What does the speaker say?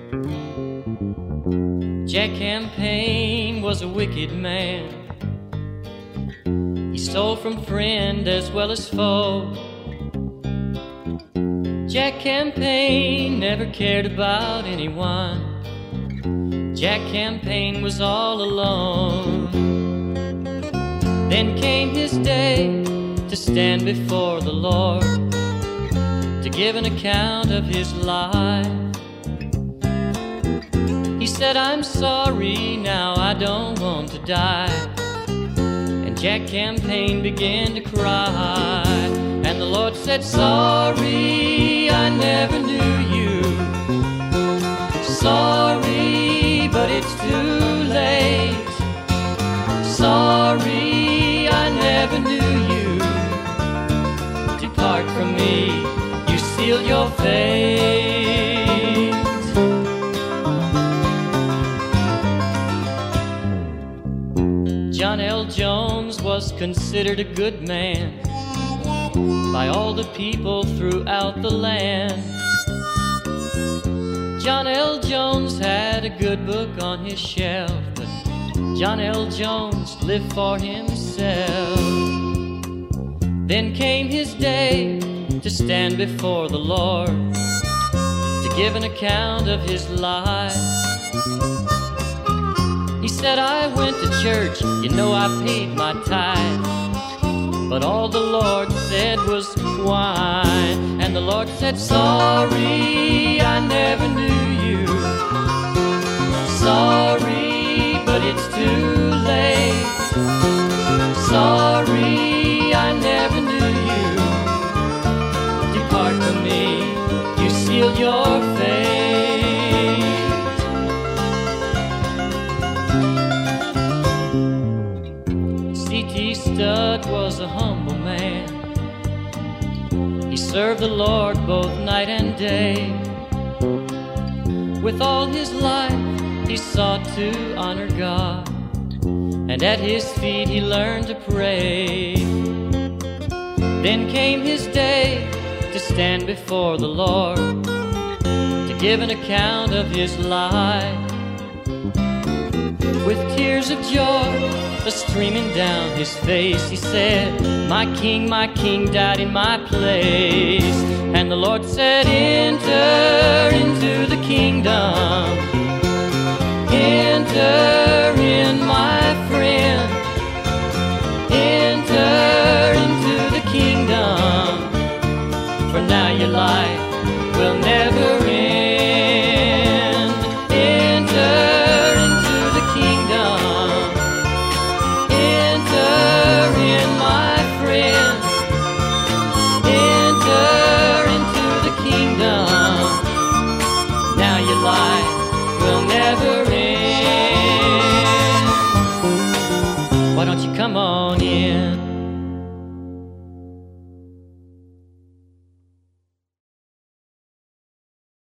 Jack Campaign was a wicked man. He stole from friend as well as foe. Jack Campaign never cared about anyone. Jack Campaign was all alone. Then came his day to stand before the Lord, to give an account of his life. He said, "I'm sorry, now I don't want to die." And Jack Campaign began to cry. And the Lord said, "Sorry, I never knew you. Sorry, but it's too late. Sorry, I never knew you. Depart from me, you sealed your fate." John L. Jones was considered a good man by all the people throughout the land. John L. Jones had a good book on his shelf, but John L. Jones lived for himself. Then came his day to stand before the Lord, to give an account of his life. He said, "I went to church, you know I paid my tithe, but all the Lord said was wine." And the Lord said, "Sorry, I never knew you. Sorry, but it's too late. Sorry, I never knew you. Depart from me, you sealed your fate." C.T. Studd was a humble man. He served the Lord both night and day. With all his life he sought to honor God, and at his feet he learned to pray. Then came his day to stand before the Lord, to give an account of his life. With tears of joy streaming down his face, he said, my king died in my place." And the Lord said, "Enter into the kingdom. Enter in, my friend. Enter into the kingdom. For now your life will never end. Enter into the kingdom. Enter in, my friend. Enter into the kingdom. Now your life will never end. Why don't you come on in?"